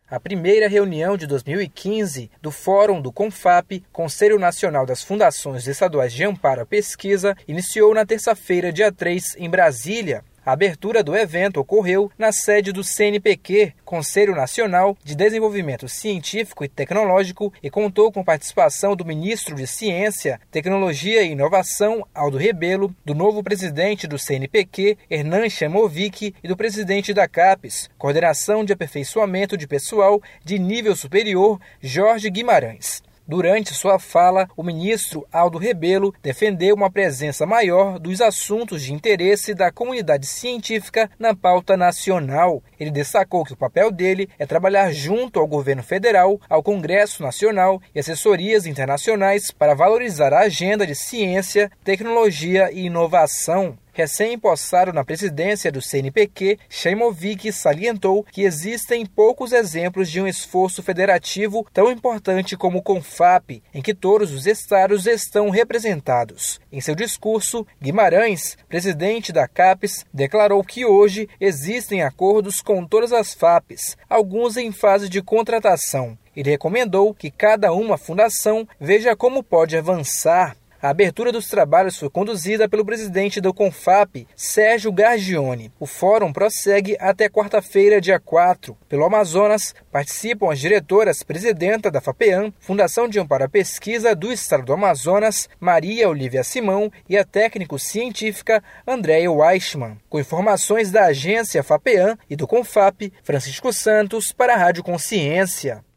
A primeira reunião de 2015 do Fórum do CONFAP, Conselho Nacional das Fundações Estaduais de Amparo à Pesquisa, iniciou na terça-feira, dia 3, em Brasília. A abertura do evento ocorreu na sede do CNPq, Conselho Nacional de Desenvolvimento Científico e Tecnológico, e contou com participação do ministro de Ciência, Tecnologia e Inovação, Aldo Rebelo, do novo presidente do CNPq, Hernan Chamovic, e do presidente da CAPES, Coordenação de Aperfeiçoamento de Pessoal de Nível Superior, Jorge Guimarães. Durante sua fala, o ministro Aldo Rebelo defendeu uma presença maior dos assuntos de interesse da comunidade científica na pauta nacional. Ele destacou que o papel dele é trabalhar junto ao governo federal, ao Congresso Nacional e assessorias internacionais para valorizar a agenda de ciência, tecnologia e inovação. Recém-empossado na presidência do CNPq, Chamovic salientou que existem poucos exemplos de um esforço federativo tão importante como o CONFAP, em que todos os estados estão representados. Em seu discurso, Guimarães, presidente da CAPES, declarou que hoje existem acordos com todas as FAPES, alguns em fase de contratação. Ele recomendou que cada uma fundação veja como pode avançar. A abertura dos trabalhos foi conduzida pelo presidente do CONFAP, Sérgio Gargione. O fórum prossegue até quarta-feira, dia 4. Pelo Amazonas, participam as diretoras presidenta da FAPEAM, Fundação de Amparo à Pesquisa do Estado do Amazonas, Maria Olívia Simão, e a técnico-científica Andréia Weichmann. Com informações da agência FAPEAM e do CONFAP, Francisco Santos para a Rádio Consciência.